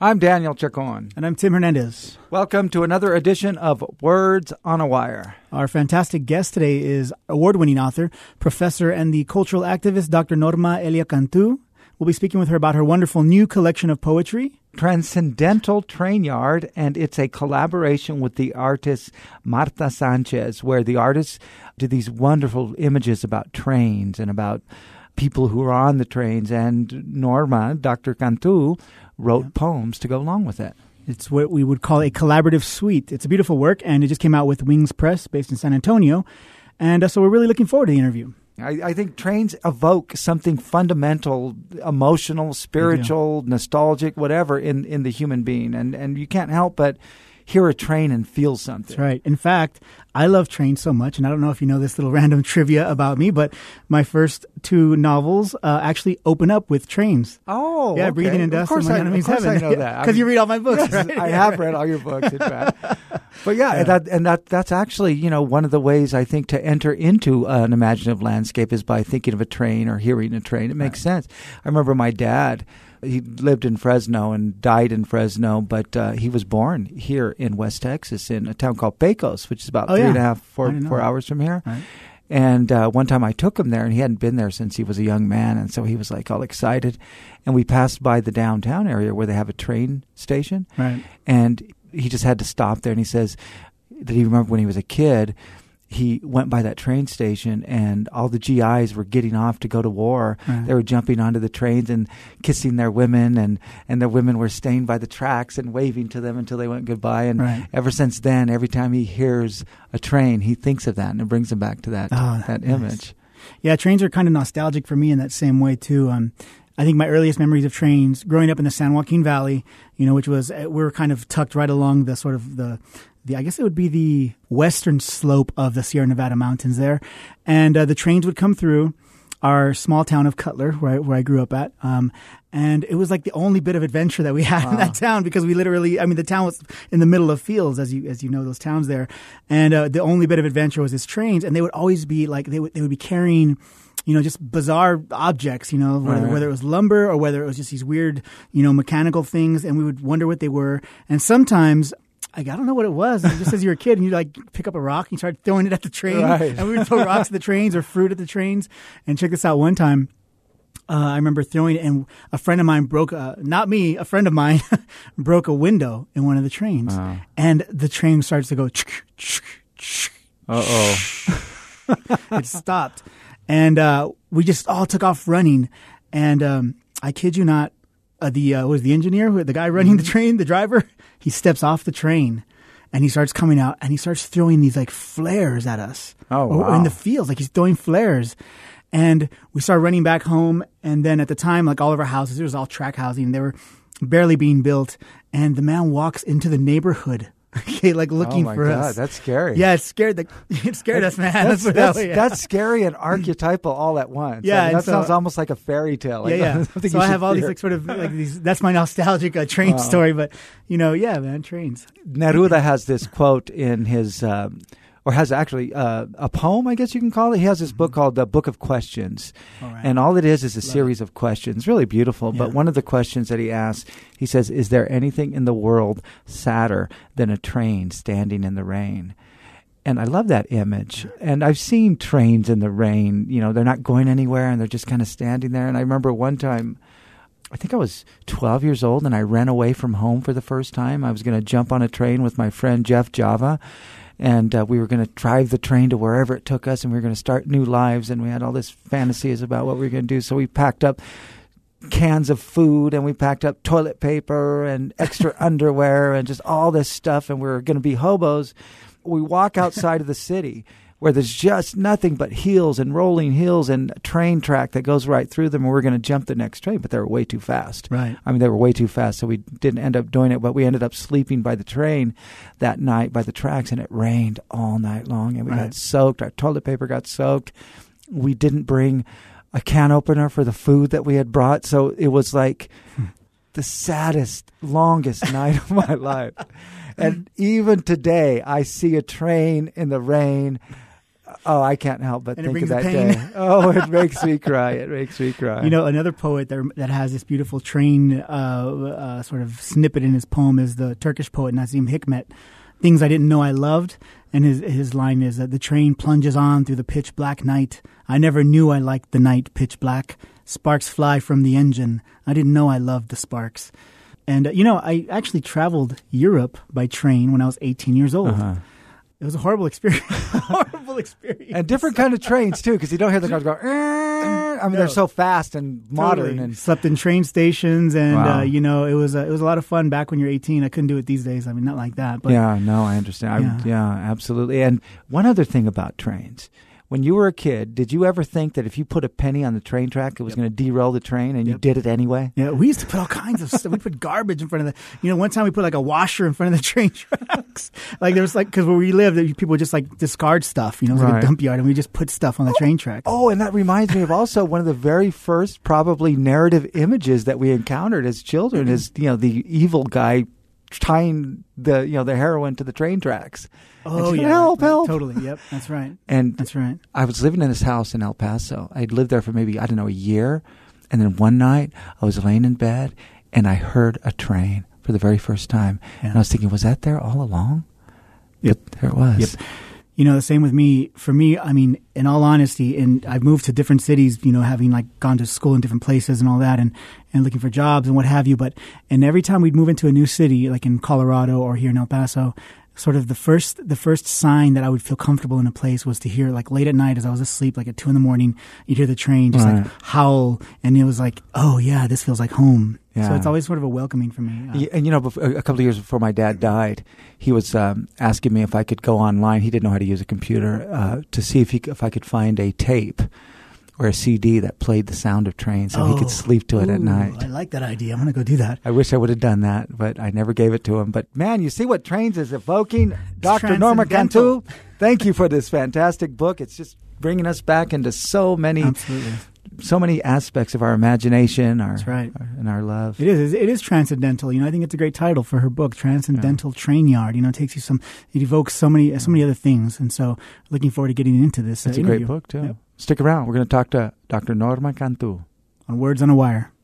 I'm Daniel Chacon. And I'm Tim Hernandez. Welcome to another edition of Words on a Wire. Our fantastic guest today is award-winning author, professor, and the cultural activist Dr. Norma Elia Cantu. We'll be speaking with her about her wonderful new collection of poetry, Transcendental Train Yard, and it's a collaboration with the artist Marta Sanchez, where the artists do these wonderful images about trains and about people who are on the trains, and Norma, Dr. Cantu, wrote poems to go along with it. It's what we would call a collaborative suite. It's a beautiful work, and it just came out with Wings Press based in San Antonio, and so we're really looking forward to the interview. I think trains evoke something fundamental, emotional, spiritual, nostalgic, whatever, in the human being, and you can't help but hear a train and feel something. That's right. In fact, I love trains so much, and I don't know if you know this little random trivia about me, but my first two novels actually open up with trains. Oh, yeah, okay. Breathing in Dust and My Enemy's Heaven. I know that. Because you read all my books, yes, right? I have read all your books, in fact. But that's actually, one of the ways I think to enter into an imaginative landscape is by thinking of a train or hearing a train. It makes sense. I remember my dad. He lived in Fresno and died in Fresno, but he was born here in West Texas in a town called Pecos, which is about 4 hours from here. Right. And one time I took him there, and he hadn't been there since he was a young man, and so he was like all excited. And we passed by the downtown area where they have a train station, right. And he just had to stop there. And he says that he remembered when he was a kid, he went by that train station and all the GIs were getting off to go to war. Right. They were jumping onto the trains and kissing their women, and their women were staying by the tracks and waving to them until they went goodbye. And ever since then, every time he hears a train, he thinks of that, and it brings him back to that image. Yeah, trains are kind of nostalgic for me in that same way, too. I think my earliest memories of trains, growing up in the San Joaquin Valley, which was, we were kind of tucked right along the sort of I guess it would be the western slope of the Sierra Nevada mountains there. And the trains would come through our small town of Cutler, where I grew up at. And it was like the only bit of adventure that we had in that town, because we literally, the town was in the middle of fields, as you know, those towns there. And the only bit of adventure was these trains. And they would always be like, they would be carrying, just bizarre objects, whether it was lumber or whether it was just these weird, mechanical things. And we would wonder what they were. And sometimes, I don't know what it was. Just as you're a kid, and you pick up a rock and you start throwing it at the train. Right. And we would throw rocks at the trains or fruit at the trains. And check this out. One time, I remember throwing it, and a friend of mine not me, a friend of mine broke a window in one of the trains. And the train starts to go, it stopped. And we just all took off running. And I kid you not, the engineer, the guy running the train, the driver, he steps off the train and he starts coming out and he starts throwing these flares at us. Oh, wow. In the fields, he's throwing flares. And we started running back home. And then at the time, all of our houses, it was all track housing. They were barely being built. And the man walks into the neighborhood. Okay, looking for us. Oh my God, that's scary. Yeah, it scared us, man. That's scary and archetypal all at once. Yeah, that sounds almost like a fairy tale. Yeah. So I have all these these. That's my nostalgic train story. But man, trains. Neruda has this quote in his. Or has actually a poem, I guess you can call it. He has this book called The Book of Questions. And all it is a series of questions. Really beautiful. Yeah. But one of the questions that he asks, he says, is there anything in the world sadder than a train standing in the rain? And I love that image. And I've seen trains in the rain. They're not going anywhere and they're just kind of standing there. And I remember one time, I think I was 12 years old, and I ran away from home for the first time. I was going to jump on a train with my friend Jeff Java. And we were going to drive the train to wherever it took us, and we were going to start new lives. And we had all this fantasies about what we were going to do. So we packed up cans of food, and we packed up toilet paper and extra underwear and just all this stuff. And we were going to be hobos. We walk outside of the city where there's just nothing but hills and rolling hills and a train track that goes right through them. And we're going to jump the next train, but they were way too fast. Right. They were way too fast, so we didn't end up doing it. But we ended up sleeping by the train that night by the tracks, and it rained all night long. And we got soaked. Our toilet paper got soaked. We didn't bring a can opener for the food that we had brought. So it was like the saddest, longest night of my life. And even today, I see a train in the rain. Oh, I can't help but And it think of brings that the pain. day. Oh, it makes me cry. It makes me cry. You know, another poet that has this beautiful train sort of snippet in his poem is the Turkish poet Nazim Hikmet. Things I didn't know I loved. And his line is that the train plunges on through the pitch black night. I never knew I liked the night pitch black. Sparks fly from the engine. I didn't know I loved the sparks. And, I actually traveled Europe by train when I was 18 years old. Uh-huh. It was a horrible experience. Horrible experience. And different kind of trains, too, because you don't hear the cars go, I mean, they're so fast and modern. Totally. And slept in train stations, and Wow. it was a lot of fun back when you're 18. I couldn't do it these days. I mean, not like that. But yeah, no, I understand. Yeah, absolutely. And one other thing about trains. When you were a kid, did you ever think that if you put a penny on the train track, it was going to derail the train, and you did it anyway? Yeah, we used to put all kinds of stuff. We put garbage in front of the. One time we put like a washer in front of the train tracks. Like there was because where we lived, people would just like discard stuff. It was like a dump yard, and we just put stuff on the train tracks. Oh, and that reminds me of also one of the very first probably narrative images that we encountered as children is the evil guy tying the heroin to the train tracks. Oh, yeah. Help. Totally. Yep. That's right. And that's right. I was living in this house in El Paso. I'd lived there for maybe, a year. And then one night I was laying in bed and I heard a train for the very first time. Yeah. And I was thinking, was that there all along? Yep. But there it was. Yep. The same with me. For me, I mean, in all honesty, and I've moved to different cities, having like gone to school in different places and all that, and looking for jobs and what have you. And every time we'd move into a new city, like in Colorado or here in El Paso, sort of the first sign that I would feel comfortable in a place was to hear, like late at night as I was asleep, like at 2 a.m, you'd hear the train just like howl, and it was like, oh yeah, this feels like home. Yeah. So it's always sort of a welcoming for me. And a couple of years before my dad died, he was asking me if I could go online. He didn't know how to use a computer to see if I could find a tape or a CD that played the sound of trains so he could sleep to it at night. I like that idea. I'm going to go do that. I wish I would have done that, but I never gave it to him. But man, you see what trains is evoking? Dr. Norma Cantu, thank you for this fantastic book. It's just bringing us back into so many aspects of our imagination, and our love. It is transcendental. I think it's a great title for her book, Transcendental Train Yard. It takes you it evokes so many other things. And so looking forward to getting into this. It's a great book too. Yep. Stick around. We're going to talk to Dr. Norma Cantu on Words on a Wire.